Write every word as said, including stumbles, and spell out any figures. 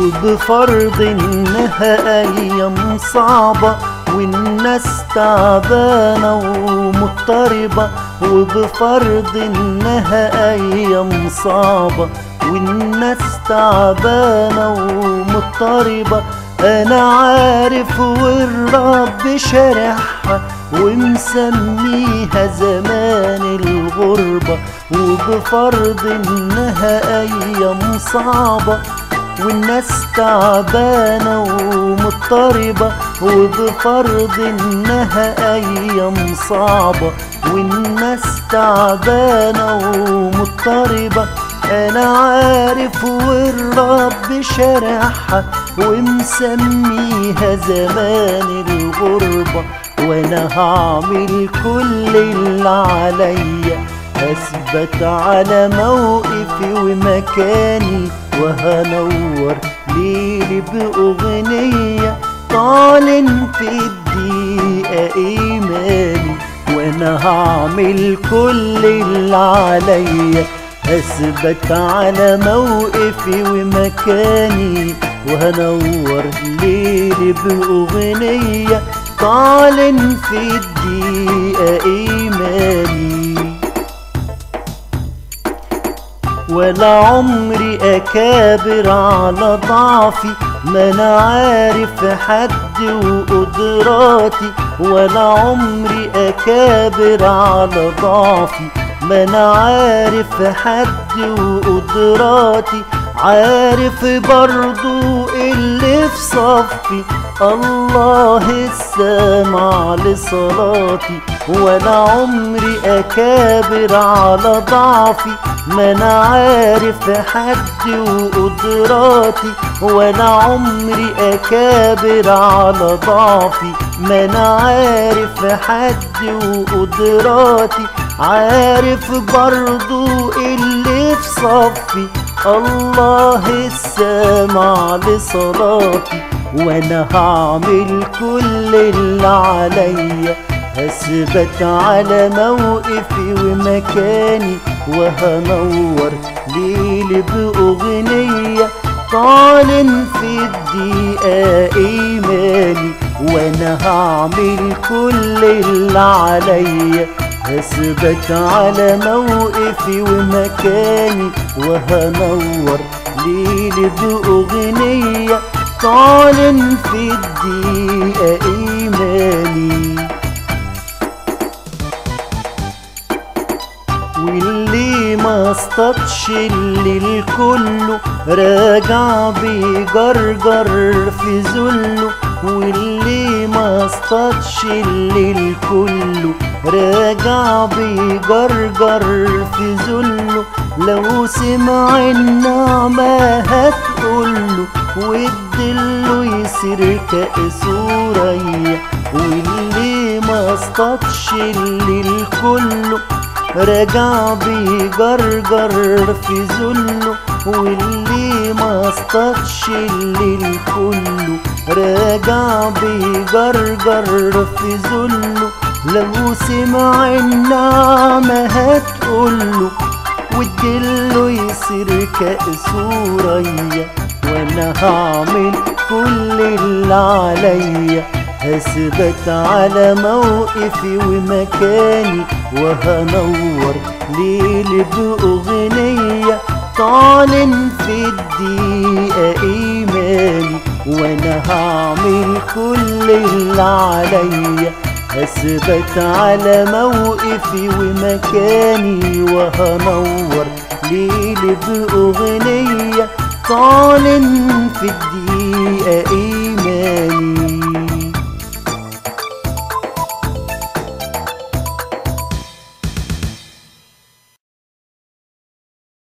وبفرض انها ايام صعبة والناس تعبانة ومضطربة، وبفرض انها ايام صعبة والناس تعبانة ومضطربة. انا عارف والرب شارحها ومسميها زمان الغربة، وبفرض انها ايام صعبة والناس تعبانة ومضطربة، وبفرض انها ايام صعبة والناس تعبانة ومضطربة. انا عارف والرب شارحها ومسميها زمان الغربة، وانا هعمل كل اللي عليا، هثبت على موقفي ومكاني، وهنور ليلي بأغنية طالن في الدقيقة إيماني. وانا هعمل كل اللي عليا، هثبت على موقفي ومكاني، وهنور ليلي بأغنية طالن في الدقيقة إيماني. ولا عمري أكابر على ضعفي، ما أنا عارف حد وقدراتي، ولا عمري أكابر على ضعفي، ما أنا عارف حد وقدراتي، عارف برضو اللي في صفي الله السامع لصلاتي. ولا عمري أكابر على ضعفي، ما أنا عارف حد وقدراتي، ولا عمري أكابر على ضعفي، ما أنا عارف حد وقدراتي، عارف برضو اللي في صفي الله السامع لصلاتي. وانا هعمل كل اللي عليا، هثبت على موقفي ومكاني، وهنور ليلي بأغنية طالن في الدقيقة إيماني. وانا هعمل كل اللي عليا، هثبت على موقفي ومكاني، وهنور ليلي بأغنية طالن في الدقيقة إيماني. واللي ما اصطادش الليل كله راجع بيجرجر في ذله، واللي ما اصطادش الليل كله راجع بيجرجر في ذله، لو سمع النعمة هتقوله وادله يصير كأس وريا. واللي ما اصطادش الليل كله راجع بيجرجر في ذله، واللي ما اصطادش الليل كله راجع بيجرجر في ذله، لو سمع النعمة هتقوله وادله يصير كأس وريا. وانا هعمل كل اللي عليا، هثبت على موقفي ومكاني، وهنور ليلي بأغنية طالن في الدقيقة إيماني. وانا هعمل كل اللي عليا، هثبت على موقفي ومكاني، وهنور ليلي بأغنية طالن في الدقيقة إيماني.